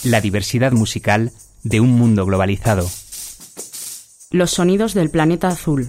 la diversidad musical de un mundo globalizado. Los sonidos del planeta azul.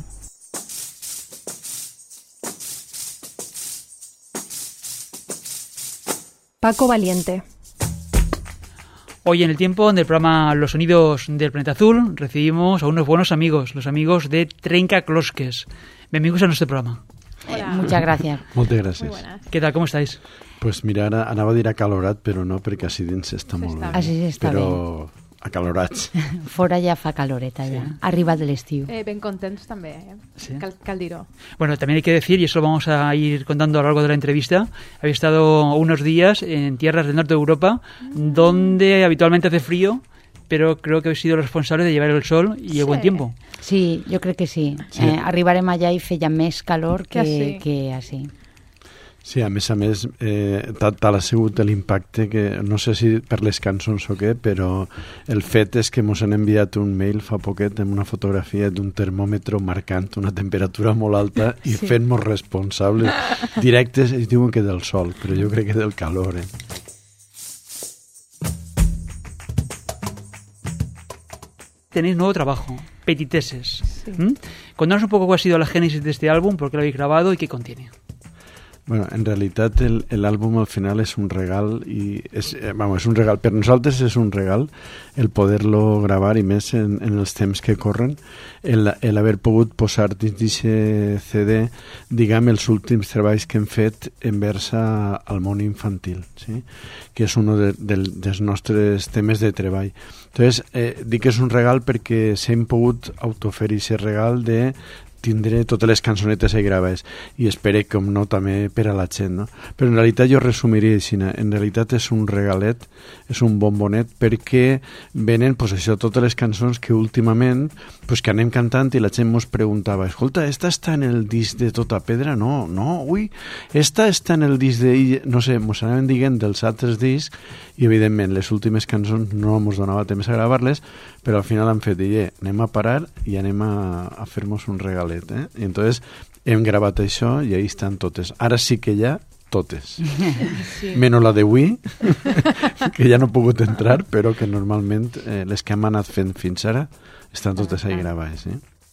Paco Valiente. Hoy en el tiempo del programa Los Sonidos del Planeta Azul recibimos a unos buenos amigos, los amigos de Trencaclosques. Bienvenidos a nuestro programa. Muchas gracias. Moltes gràcies. ¿Qué tal? ¿Cómo estáis? Pues mira, ara anava a dir acalorat, però no, perquè així dins està molt bé. Així està però acalorats. Fora ja fa caloreta, ja. Ha arribat l'estiu. Ben contents també, Sí. cal dir-ho. Bueno, también hay que decir, y eso lo vamos a ir contando a lo largo de la entrevista, habéis estado unos días en tierras del norte de Europa, donde habitualmente hace frío, pero creo que habéis sido los responsables de llevar el sol y el buen tiempo. Sí, jo crec que sí. Arribarem allà i feia més calor que així. Sí, a més, tal ha sigut l'impacte que, no sé si per les cançons o què, però el fet és que mos han enviat un mail fa poquet amb una fotografia d'un termòmetre marcant una temperatura molt alta i fent-nos responsables directes, ells diuen que del sol, però jo crec que del calor, Tenéis nuevo trabajo, Petiteses. Contanos un poco cuál ha sido la génesis de este álbum, por qué lo habéis grabado y qué contiene. Bueno, en realitat l'àlbum al final és un regal i és un regal, per nosaltres és un regal el poder-lo gravar i més en els temps que corren, el haver pogut posar dins d'aquest CD, diguem, els últims treballs que hem fet envers al món infantil, sí? Que és un dels nostres temes de treball. Entonces, dic que és un regal perquè s'hem pogut autoferir aquest regal de tindré totes les cançonetes i graves i espero com no també per a la gent, no? Però en realitat jo resumiria així, en realitat és un regalet, és un bombonet perquè venen pues, això, totes les cançons que últimament pues, que anem cantant i la gent mos preguntava, escolta, esta està en el disc de Tota Pedra? No, ui, esta està en el disc de... No sé, mos anaven dient dels altres discs i evidentment les últimes cançons no mos donava temps a gravar-les, però al final han fet dir, anem a parar i anem a fer-nos un regalet. I entonces hem gravat això i ahí estan totes. Ara sí que hi ha totes. Sí. Menys la d'avui, que ja no he pogut entrar, però que normalment les que hem anat fent fins ara estan totes ahí gravades.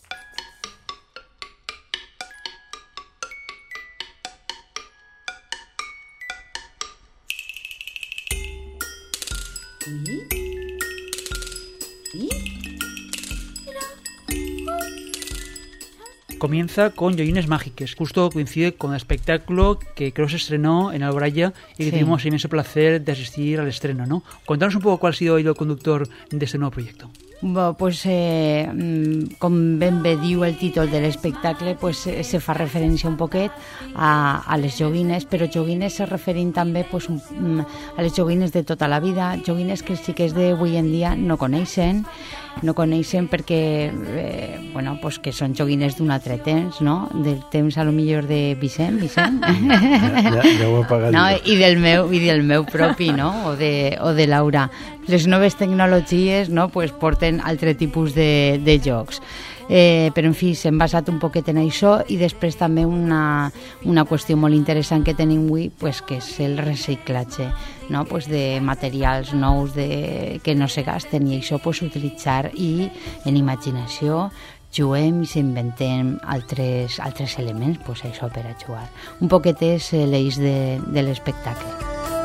Comienza con Joguines Mágiques, justo coincide con el espectáculo que creo se estrenó en Alboraya y que tuvimos el inmenso placer de asistir al estreno, ¿no? Contanos un poco cuál ha sido el hilo conductor de este nuevo proyecto. Pues, com ben bé diu el títol de l'espectacle, pues, se fa referència un poquet a les joguines, però joguines se referint també pues, a les joguines de tota la vida, joguines que els xiquets d'avui en dia no coneixen perquè pues que són joguines d'un altre temps, no? Del temps a lo millor de Vicent. Ja ho he pagat. No, i del meu propi, no? O de Laura. Les noves tecnologies, no? Pues porten altre tipus de jocs. Però en fi, s'hem basat un poquet en això i després també una qüestió molt interessant que tenim avui, pues, que és el reciclatge, no? Pues de materials nous que no se gasten i això pues, utilitzar i en imaginació juguem i s'inventem altres elements, pues, això per a jugar. Un poquet és l'eix de l'espectacle.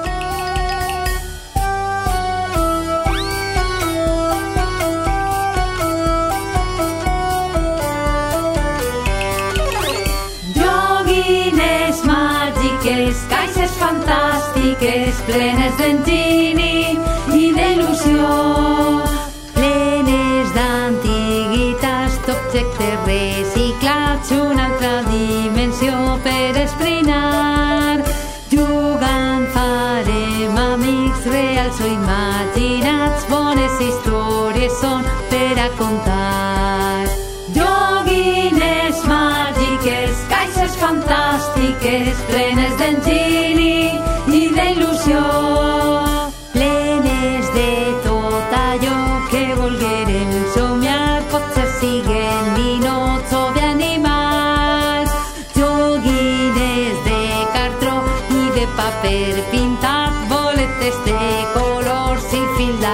Caixes fantàstiques plenes d'enginy i d'il·lusió, plenes d'antiguitats, d'objectes reciclats, una altra dimensió per esbrinar. Jugant farem amics reals o imaginats, bones històries són per a contar. Joguines màgiques, caixes fantàstiques, plenes d'enginy i d'il·lusió, plenes de tot allò que volguérem somiar, potser siguen ninots o d'animals. Joguines de cartró i de paper pintat, boletes de colors i fil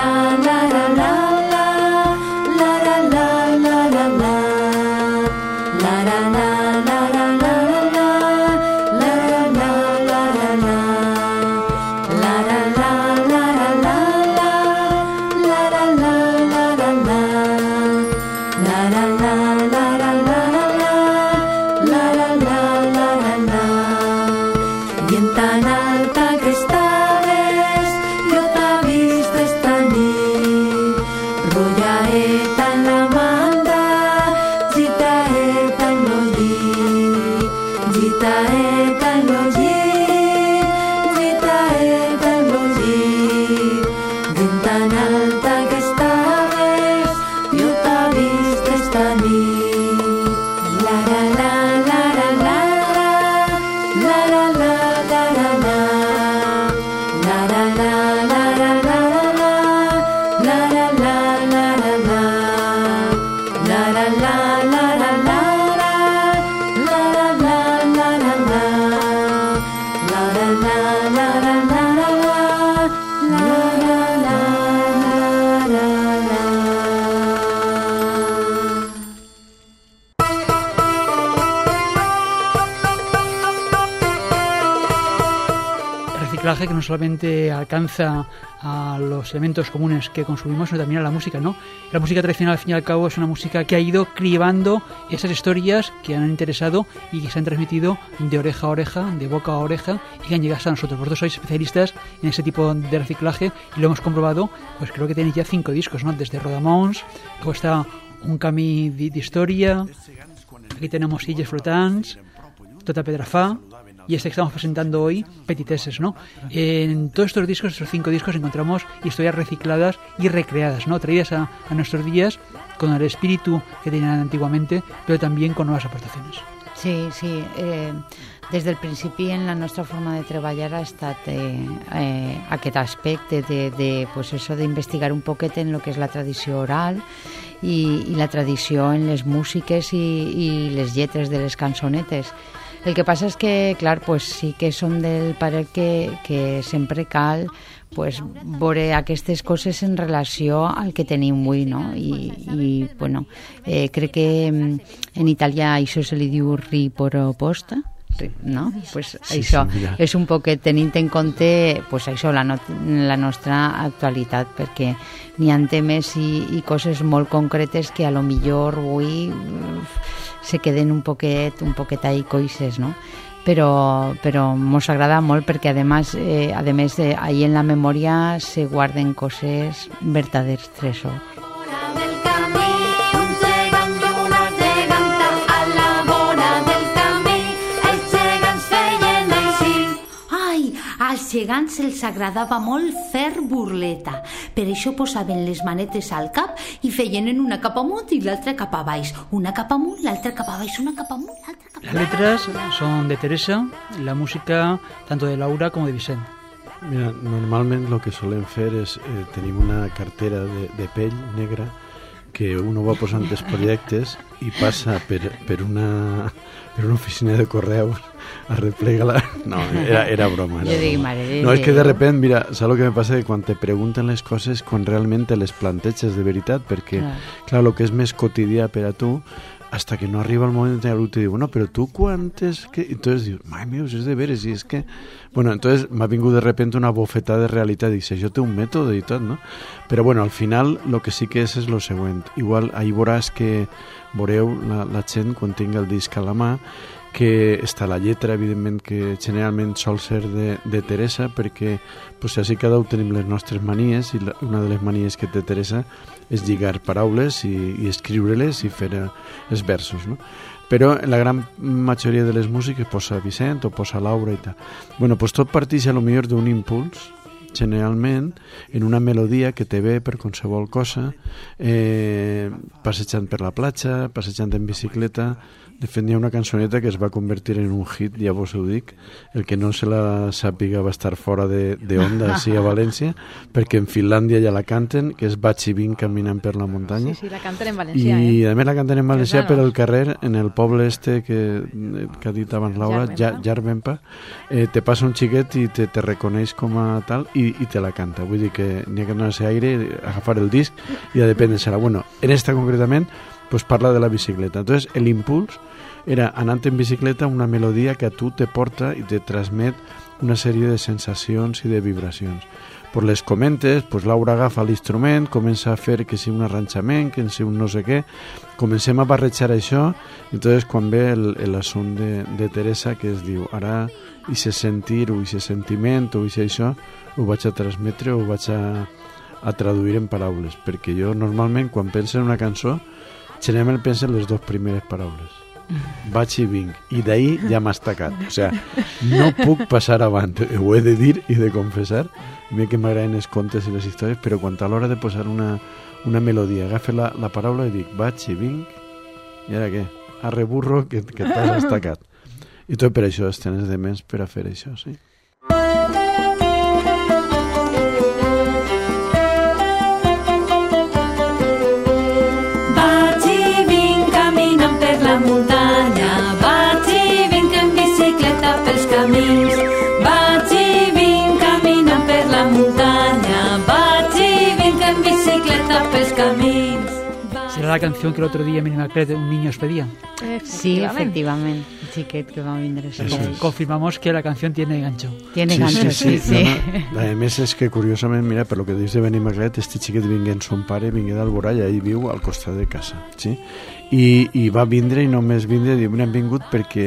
Que no solamente alcanza a los elementos comunes que consumimos, sino también a la música, ¿no? La música tradicional, al fin y al cabo, es una música que ha ido cribando esas historias que han interesado y que se han transmitido de oreja a oreja, de boca a oreja, y que han llegado hasta nosotros. Vosotros sois especialistas en ese tipo de reciclaje y lo hemos comprobado, pues creo que tenéis ya 5 discos, ¿no? Desde Rodamons, luego está Un camí d'història, aquí tenemos Illes Flotants, Tota Pedrafà, y este que estamos presentando hoy, Petiteses, ¿no? En todos estos discos, estos 5 discos, encontramos historias recicladas y recreadas, ¿no? Traídas a nuestros días con el espíritu que tenían antiguamente, pero también con nuevas aportaciones. Sí, sí. Des del principi en la nostra forma de treballar ha estat aquest aspecte de pues eso, d'investigar un poquet en lo que és la tradició oral i la tradició en les músiques i les lletres de les cançonetes. El que passa és que, clar, pues sí que som del parer que sempre cal pues, veure aquestes coses en relació al que tenim avui, no? I bueno, crec que en italià això se li diu riproposta, no? Pues sí, això sí, és un poquet tenint en compte pues això, la nostra actualitat, perquè n'hi ha temes i coses molt concretes que a lo millor avui se queden un poquet ahí coixes, no? Però mos agrada molt perquè a més ahí en la memòria se guarden coses verdaders tresors. Als gegants els agradava molt fer burleta. Per això posaven les manetes al cap i feien en una cap amunt i l'altra cap a baix. Una cap amunt, l'altra cap a baix, una cap amunt, l'altra cap a baix. Las letras son de Teresa, la música tanto de Laura como de Vicent. Mira, normalment lo que solem fer és tenim una cartera de pell negra que uno va posant els projectes i passa per una oficina de correus a replegar-la. No, era broma. Jo dic, mare de Déu. No, és que de repente, mira, saps el que me passa? Que quan te pregunten les coses, quan realment te les planteges de veritat, perquè, clar, el que és més quotidià per a tu, hasta que no arriba el moment de algú te diu, no, però tu quantes... Entonces dius, mai meu, és de veres, i és que... Bueno, entonces m'ha vingut de repente una bofetada de realitat, i dic, això té un mètode i tot, no? Però bueno, al final, el que sí que és lo següent. Igual, ahí veureu la gent, quan tingui el disc a la mà, que està la lletra, evidentment, que generalment sol ser de Teresa, perquè pues, així cada un tenim les nostres manies, i una de les manies que té Teresa és lligar paraules i escriure-les i fer els versos, no? Però la gran majoria de les músiques posa Vicent o posa Laura i tal. Bueno, pues tot parteix a lo millor d'un impuls, generalment en una melodia que te ve per qualsevol cosa, passejant per la platja, passejant en bicicleta. De fet, hi ha una cançoneta que es va convertir en un hit, ja vos ho dic. El que no se la sàpiga va estar fora de onda, sí, a València, perquè en Finlàndia ja la canten, que és Vaig i vinc caminant per la muntanya. Sí, la canten en valencià. I a més la canten en valencià per el carrer, en el poble este que ha dit abans Laura, Jarvenpa. Te passa un xiquet i te reconeix com a tal, i te la canta. Vull dir que n'hi ha que donar-se aire, agafar el disc i a depèn-se-la. Bueno, en esta concretament pues parla de la bicicleta. Entonces, l'impuls era, anant en bicicleta, una melodia que a tu te porta i te transmet una sèrie de sensacions i de vibracions. Pues les comentes, pues Laura agafa l'instrument, comença a fer que sigui un arranjament, que sigui un no sé què, comencem a barrejar això, i entonces quan ve l'assunt de Teresa, que es diu, ara, i se sentir, o i se sentiment, o i se això, ho vaig a transmetre, ho vaig a traduir en paraules, perquè jo normalment, quan penso en una cançó, generalment penso en les dues primeres paraules. Vaig i vinc, i d'ahir ja m'ha estacat. O sigui, no puc passar avant, ho he de dir i de confessar. A mi que m'agraden els contes i les històries, però quan a l'hora de posar una melodia, agafa la paraula i dic, vaig i vinc, i ara què? Arre burro, que t'has estacat. I tot per això tens de ments per a fer això, sí. La muntanya, vaig i vinc en bicicleta pels camins, vaig i vinc caminant per la muntanya, vaig i vinc en bicicleta pels camins. ¿Será la canción que el otro día Mini Maclet, un niño os pedía? Sí, efectivamente. El chiquet que va a vindre. Confirmamos que la canción tiene gancho. Tiene gancho, sí. No, a més és que, curiosament, mira, per lo que dius de Benny Maclet, este xiquet vingué en son pare, vingué d'Alborà i ahí viu al costat de casa, sí? I va vindre i només vindre, diu, hem vingut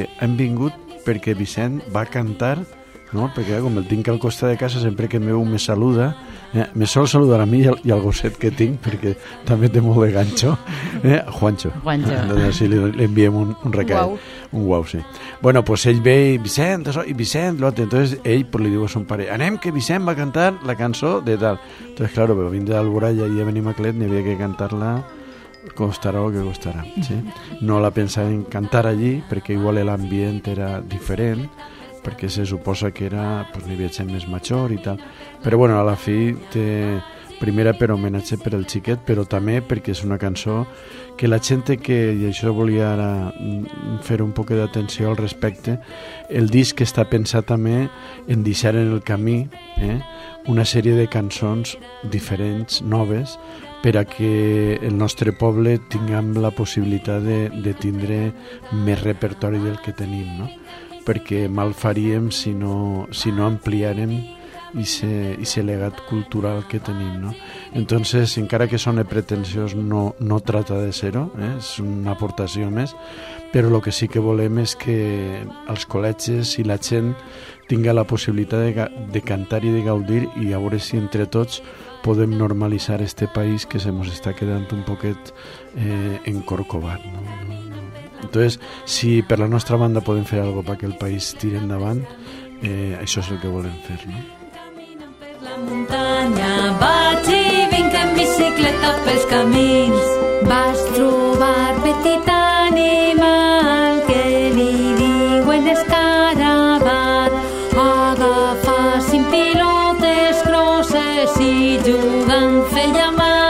perquè Vicent va cantar, no? Perquè com el tinc al costat de casa, sempre que meu me saluda, me sol saludar a mi i al gosset que tinc, perquè també té molt de gancho, Juancho. Entonces, sí, li enviem un recado. Un guau, sí. Bueno, pues ell ve i Vicent, l'altre. Entonces ell pues, li diu a son pare, anem que Vicent va cantar la cançó de tal. Entonces, claro, però vindre d'Alboralla i a Benimaclet n'hi havia que cantar-la costarà el que costarà, sí? No la pensava en cantar allí perquè igual l'ambient era diferent, perquè se suposa que era, pues, n'hi havia gent més major i tal, però bueno, a la fi primera per homenatge per al xiquet, però també perquè és una cançó que la gent que, i això volia ara fer un poc d'atenció al respecte, el disc està pensat també en deixar en el camí una sèrie de cançons diferents, noves, per a que el nostre poble tinguem la possibilitat de tindre més repertori del que tenim, no? Perquè mal faríem si no ampliarem ese legat cultural que tenim, no? Entonces, encara que sona pretensiós, no trata de ser-ho, és una aportació més, però el que sí que volem és que els col·legis i la gent tinga la possibilitat de cantar i de gaudir i a veure si entre tots podem normalitzar este país que se nos està quedant un poquet encorcovat, no? Entonces, si per la nostra banda podem fer alguna cosa perquè el país tiri endavant, això és el que volem fer, no? La muntanya, vaig i vinc en bicicleta pels camins. Vas trobar petit animal que li diuen escarabat. Agafa 5 pilotes grosses i jugant feia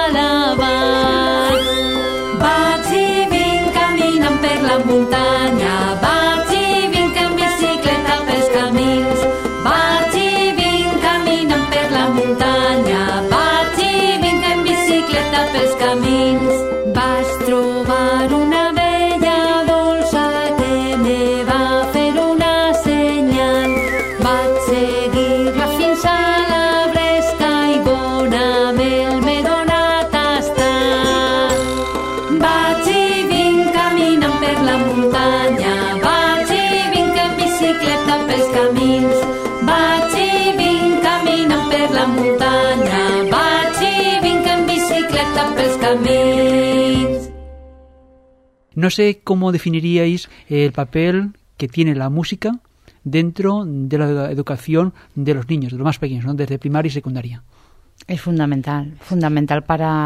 malabar. Vaig i vinc caminant per la muntanya, vaig i vinc en bicicleta pels camins. Vaig i vinc caminant per la muntanya, vaig i vinc en bicicleta pels camins. Vas trobar una abella dolça que me va fer una senyal. Vaig seguir-la fins a la bresca i bona mel m'he donat a tastar. Vaig i vinc caminant per la muntanya, vaig i vinc en bicicleta pels camins. Vaig i vinc caminant per la muntanya, vaig i vinc en bicicleta pels camins. No sé cómo definiríais el papel que tiene la música dentro de la educación de los niños, de los más pequeños, ¿no? Desde primaria y secundaria. És fundamental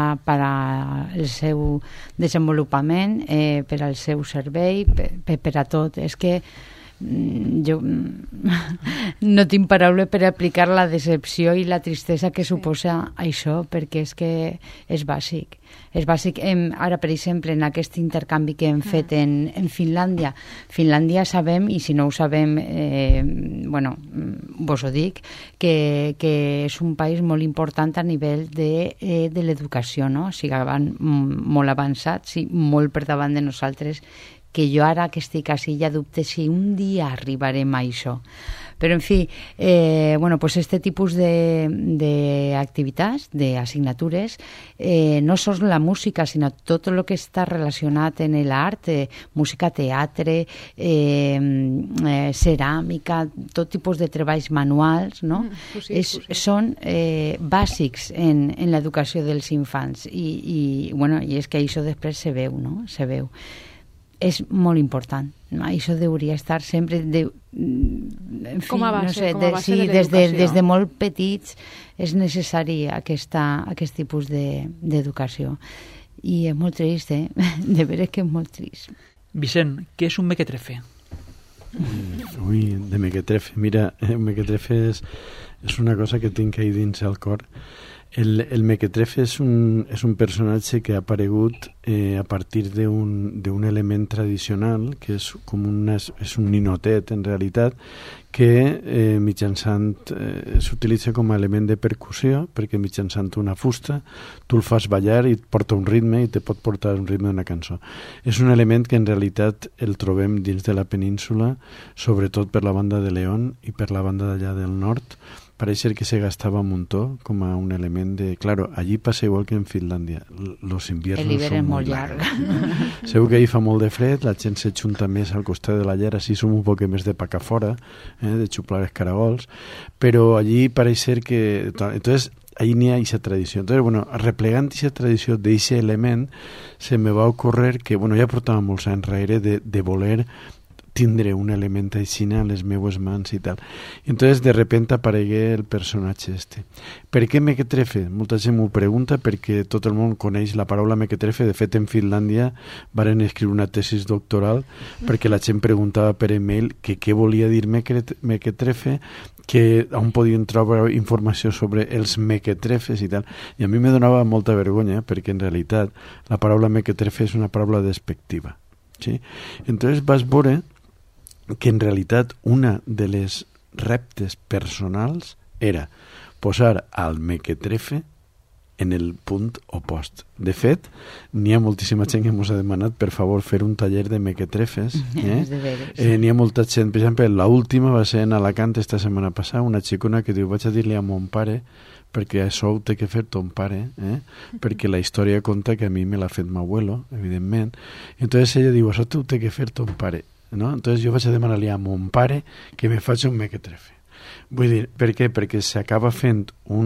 per el seu desenvolupament, per al seu servei, per a tot. És que jo no tinc paraula per aplicar la decepció i la tristesa que suposa això, perquè és que és bàsic. És bàsic. Ara, per exemple, en aquest intercanvi que hem fet en Finlàndia. Finlàndia sabem, i si no ho sabem, vos ho dic, que és un país molt important a nivell de l'educació, no? O sigui, van molt avançats i molt per davant de nosaltres, que jo ara que estic així ja dubte si un dia arribarem a això. Però, en fi, pues este tipus d'activitats, d'assignatures, no sols la música, sinó tot el que està relacionat en l'art, música, teatre, ceràmica, tot tipus de treballs manuals, no? Són bàsics en l'educació dels infants. I és que això després se veu, no? Se veu. És molt important. Això hauria estar sempre com a base, des de molt petits és necessari aquest tipus d'educació. I és molt trist, de veres que és molt trist. Vicent, què és un mequetrefe? Ui, de mequetrefe. Mira, mequetrefe és una cosa que tinc ahí dins el cor. El mequetrefe és un personatge que ha aparegut a partir d'un element tradicional que és com és un ninotet en realitat, que mitjançant s'utilitza com a element de percussió, perquè mitjançant una fusta tu el fas ballar i et porta un ritme i te pot portar un ritme d'una cançó. És un element que en realitat el trobem dins de la península, sobretot per la banda de León i per la banda d'allà del nord. Pareix ser que se gastava un muntó com a un element de... Claro, allí passa igual que en Finlàndia. Los inviernos són molt llargs. Segur que ahí fa molt de fred, la gent se junta més al costat de la llar, així som un poc més de paca fora, de xuplar els caragols, però allí pareix ser que... Entonces, ahí n'hi ha aquesta tradició. Entonces, replegant aquesta tradició d'aquest element, se me va ocórrer que, ja portava molts anys darrere de voler tindre un element així a les meues mans i tal. Entonces, de repente aparegué el personatge este. Per què mequetrefe? Molta gent m'ho pregunta perquè tot el món coneix la paraula mequetrefe. De fet, en Finlàndia varen escriure una tesis doctoral perquè la gent preguntava per email que què volia dir mequetrefe, que on podien trobar informació sobre els mequetrefes i tal. I a mi me donava molta vergonya perquè en realitat la paraula mequetrefe és una paraula despectiva. ¿Sí? Entonces vas veure que en realitat una de les reptes personals era posar al mequetrefe en el punt opost. De fet, n'hi ha moltíssima gent que ens ha demanat, per favor, fer un taller de mequetrefes. N'hi ha molta gent, per exemple, l'última va ser en Alacant esta setmana passada, una xicona que diu, vaig a dir-li a mon pare perquè això ho té que fer ton pare, perquè la història conta que a mi me l'ha fet m'abuelo, evidentment. Entonces ella diu, això ho té que fer ton pare. ¿No? Entonces jo vaig a demanar-li a mon pare que me faci un mequetrefe. Vull dir, per què? Perquè s'acaba fent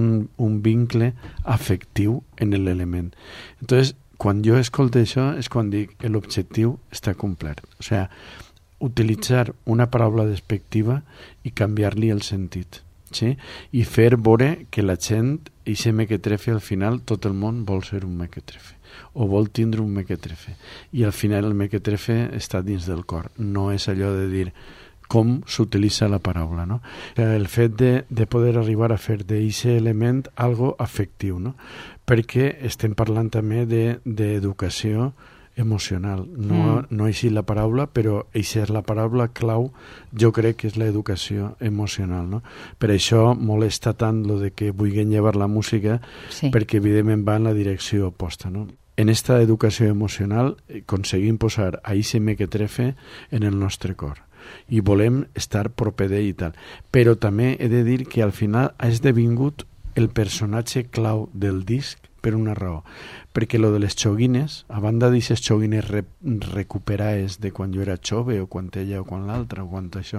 un vincle afectiu en l'element. Entonces, quan jo escolto això és quan dic que l'objectiu està complert. O sigui, utilitzar una paraula despectiva i canviar-li el sentit. Sí? I fer veure que la gent, i ser mequetrefe, al final tot el món vol ser un mequetrefe o vol tindre un mequetrefe, i al final el mequetrefe està dins del cor, no és allò de dir com s'utilitza la paraula, no? El fet de poder arribar a fer d'aquest element algo afectiu, no? Perquè estem parlant també d'educació emocional, no així la paraula, però això és la paraula clau, jo crec que és l'educació emocional, no? Per això molesta tant lo de que vulguin llevar la música, sí, perquè evidentment va en la direcció oposta, no? En esta educació emocional aconseguim posar a aquest mequetrefe en el nostre cor i volem estar proper d'ell i tal, però també he de dir que al final ha esdevingut el personatge clau del disc per una raó, perquè lo de les xoguines, a banda d'aquestes xoguines recuperades de quan jo era jove o quan ella o quan l'altra o quan això,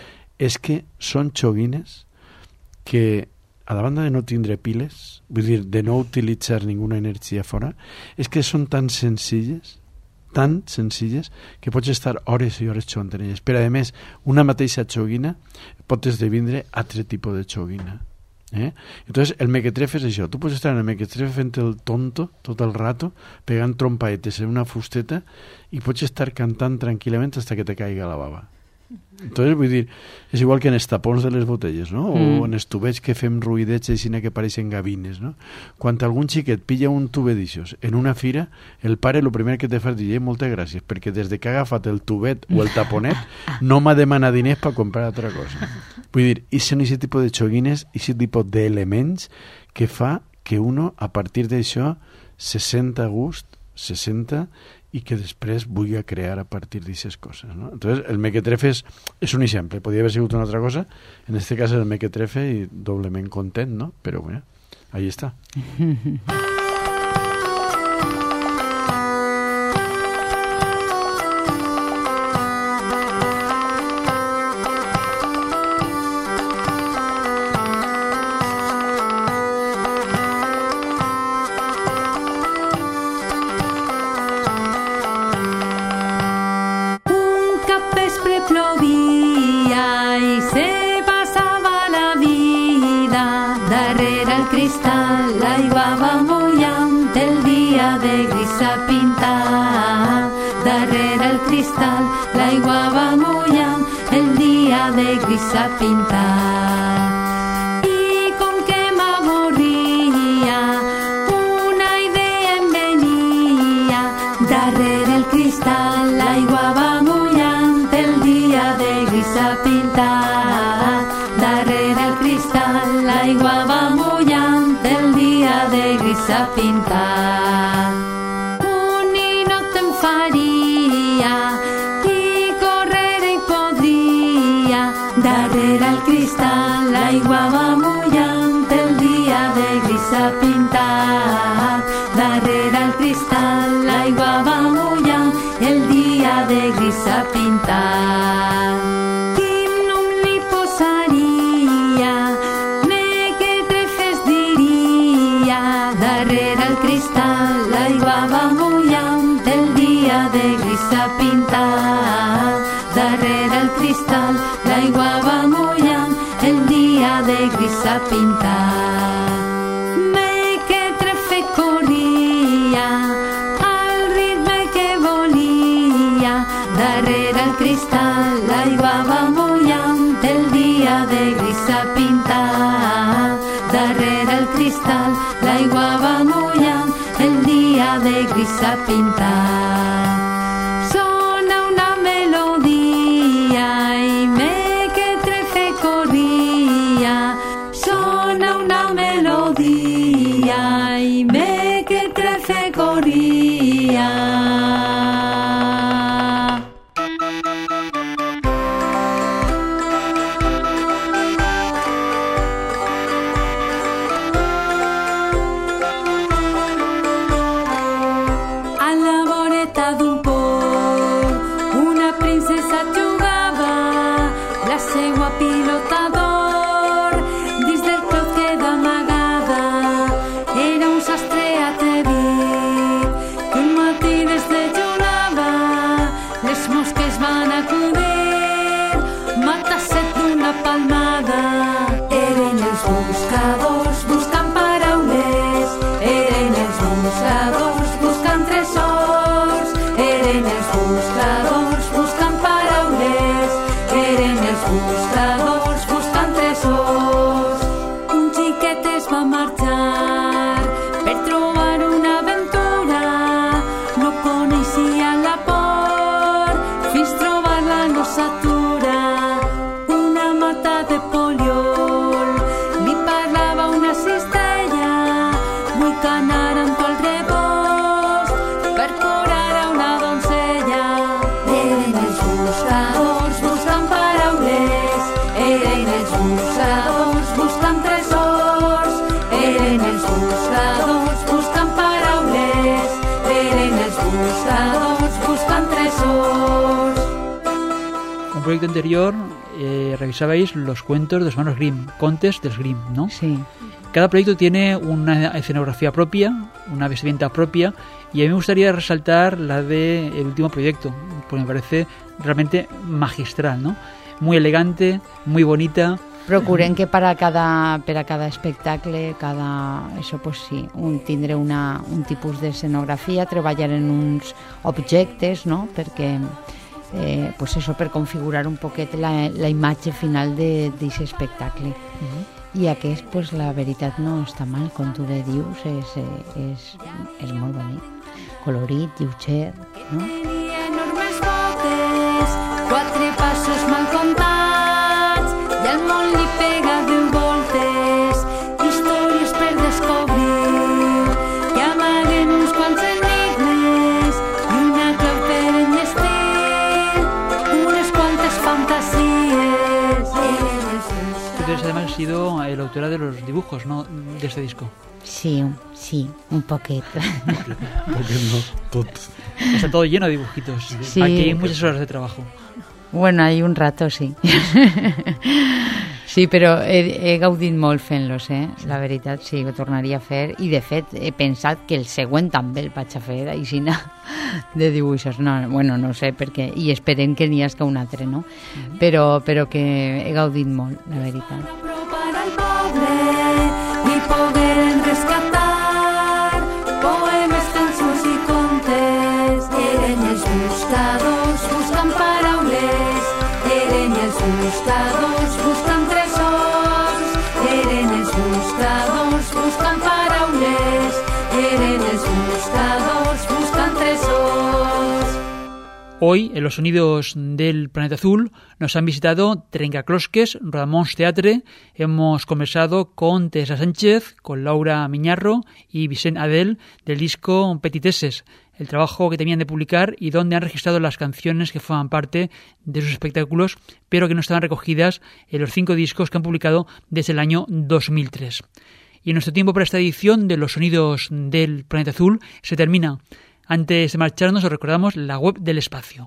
és que són xoguines que a la banda de no tindre piles, vull dir, de no utilitzar ninguna energia fora, és que són tan senzilles que pots estar hores i hores xogant en elles. Però a més, una mateixa xoguina pot esdevindre altre tipus de xoguina. Entonces el mequetrefe és això, tu pots estar en el mequetrefe fent el tonto tot el rato, pegant trompaetes en una fusteta i pots estar cantant tranquil·lament fins que te caiga la bava. Entonces, vull dir, és igual que en els tapons de les botelles, no? O en els tubets que fem ruïdets així que pareixen gavines, no? Quan algun xiquet pilla un tubet d'aixòs en una fira, el pare el primer que te fa és dir moltes gràcies, perquè des de que ha agafat el tubet o el taponet no m'ha demanat diners per comprar altra cosa. Vull dir, són aquest tipus de xoguines, aquest tipus d'elements que fa que uno, a partir d'això, se senta a gust, se senta i que després vulgui crear a partir d'aquestes coses, no? Entonces, el mequetrefe és un exemple, podria haver sigut una altra cosa, en este cas el mequetrefe i doblement content, no? Però bueno, ahí està. L'aigua va mullant el dia de gris a pintar. Darrere el cristal l'aigua va mullant el dia de gris a pintar. I com que m'avorria, una idea em venia. Darrere el cristal l'aigua va mullant el dia de gris a pintar. Darrere el cristal l'aigua va mullant el dia de gris a pintar. Un ninot em faria i córrer hi podria. Darrere el cristal l'aigua va mullant el dia de gris a pintar. Darrere el cristal l'aigua va mullant el dia de gris a pintar. Quin nom li posaria? Darrere el cristal l'aigua va mullant el dia de gris a pintar. Darrere el cristal l'aigua va mullant el dia de gris a pintar. Mequetrefe corria al ritme que volia. Darrere el cristal l'aigua va mullant el dia de gris a pintar. Darrere el cristal l'aigua va mullant el dia de gris a pintar. Sona una melodia i mequetrefe corria. Sona una melodia i mequetrefe corria. Un proyecto anterior revisabais los cuentos de los hermanos Grimm, contes del Grimm, ¿no? Sí. Cada proyecto tiene una escenografía propia, una vestimenta propia, y a mí me gustaría resaltar la del último proyecto, porque me parece realmente magistral, ¿no? Muy elegante, muy bonita. Procurem que per a cada espectacle, pues sí, tindre un tipus d'escenografia, treballar en uns objectes, no? Perquè pues eso, per configurar un poquet la imatge final d'aquest espectacle. I aquest, pues, la veritat no està mal, com tu bé dius, és molt bonic, colorit, lleuger, no? Enormes botes, 4 passos mal comptats, i el món li pega 10 voltes, històries per descobrir, que amaguen uns quants enigmes, i una clau per enllestir, unes quantes fantasies. Tú además has sido la autora de los dibujos, ¿no?, de este disco. Sí, un poquet. Porque no, tot. Está todo lleno de dibujitos. Sí. Aquí hay muchas horas de trabajo. Bueno, hay un rato, sí. Sí, però he gaudit molt fent-los, la veritat, sí, ho tornaria a fer, i de fet he pensat que el següent també el vaig a fer, aixina, de dibuixos. No, bueno, no sé per què, i esperem que n'hi hagi un altre, no? Però que he gaudit molt, la veritat. Apropar al poble i pogueren rescatar poemes, cançons i contes. Eren els buscadors buscant paraules, eren els buscadors buscant tresors, eren els buscadors buscant paraules, eren els buscadors buscant tresors. Hoy, en los sonidos del Planeta Azul, nos han visitado Trencaclosques, Rodamons Teatre. Hemos conversado con Teresa Sánchez, con Laura Miñarro y Vicent Adel del disco Petiteses, el trabajo que tenían de publicar y donde han registrado las canciones que forman parte de sus espectáculos, pero que no estaban recogidas en los 5 discos que han publicado desde el año 2003. Y nuestro tiempo para esta edición de los sonidos del Planeta Azul se termina. Antes de marcharnos, os recordamos la web del espacio,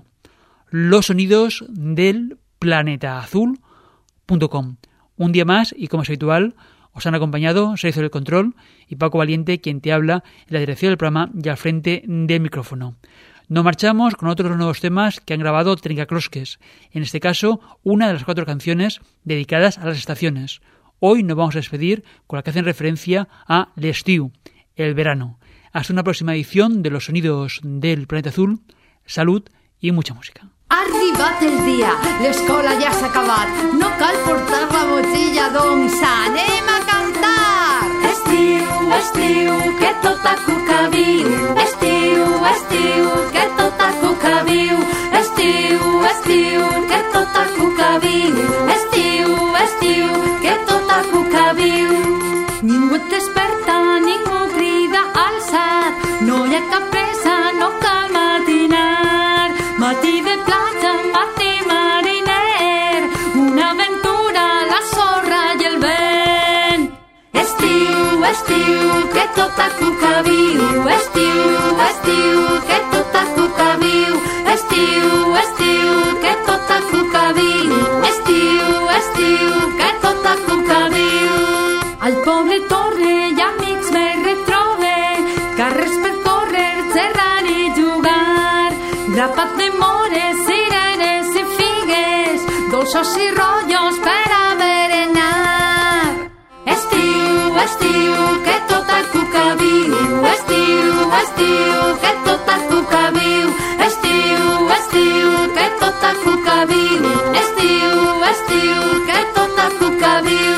losonidosdelplanetaazul.com. Un día más, y como es habitual, os han acompañado Sergio del Control y Paco Valiente, quien te habla en la dirección del programa y al frente del micrófono. Nos marchamos con otros nuevos temas que han grabado Trencaclosques, en este caso una de las 4 canciones dedicadas a las estaciones. Hoy nos vamos a despedir con la que hacen referencia a l'estiu, el verano. Hasta una próxima edición de los sonidos del Planeta Azul. Salud y mucha música. Ha arribat el dia, l'escola ja s'ha acabat, no cal portar la motxilla, doncs anem a cantar! Estiu, estiu, que tota cuca viu. Estiu, estiu, que tota cuca viu. Estiu, estiu, que tota cuca viu. Estiu, estiu, que tota cuca viu. Ningú et desperta, ningú crida alçat, no hi ha cap pressa, no cal matinar. Matí de platja, matí mariner, una aventura, la sorra i el vent. Estiu, estiu, que tota cuca viu. Estiu, estiu, que tota cuca viu. Estiu, estiu, que tota cuca viu. Estiu, estiu, que tota cuca viu. Al poble torne i amics me retrobe, carrers per córrer, xerrar i jugar, grapat de mores, cireres i figues, dolços i rotllos per a berenar. Estiu, estiu, que tota cuca viu. Estiu, estiu, que tota cuca viu. Estiu, estiu, que tota cuca viu. Estiu, estiu, que tota cuca viu.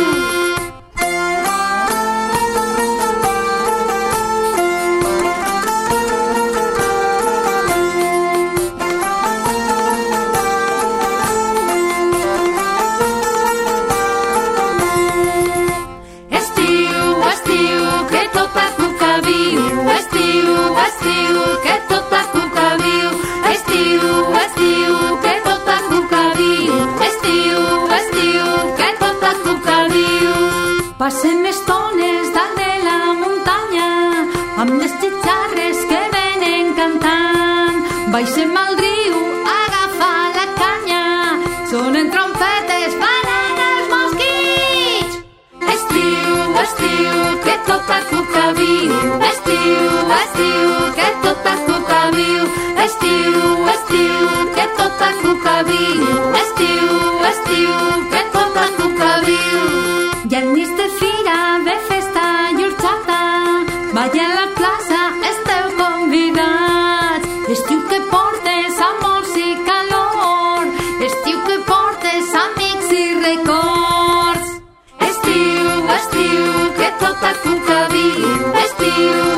Passem estones dalt de la muntanya amb les xitxarres que venen cantant. Baixem al riu a agafar la canya, sonen trompetes, balen els mosquits. Estiu, estiu, que tota cuca viu. Estiu, estiu, que tota cuca viu. Estiu, estiu, que tota cuca viu. Estiu, estiu, que tota cuca viu. I al nit de fira, de festa i horxata, vaig a la plaça, esteu convidats. Estiu que portes amors i calor,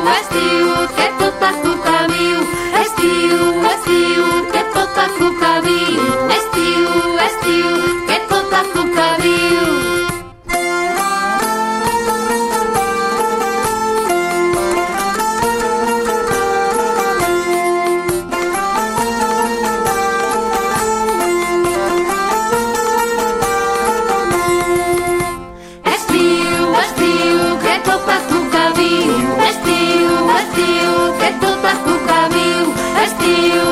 estiu, que tot la cuca viu. Estiu, estiu, que tot la cuca viu. Estiu, estiu, que tot la cuca viu. Estiu, estiu, que tot la cuca viu. Estiu,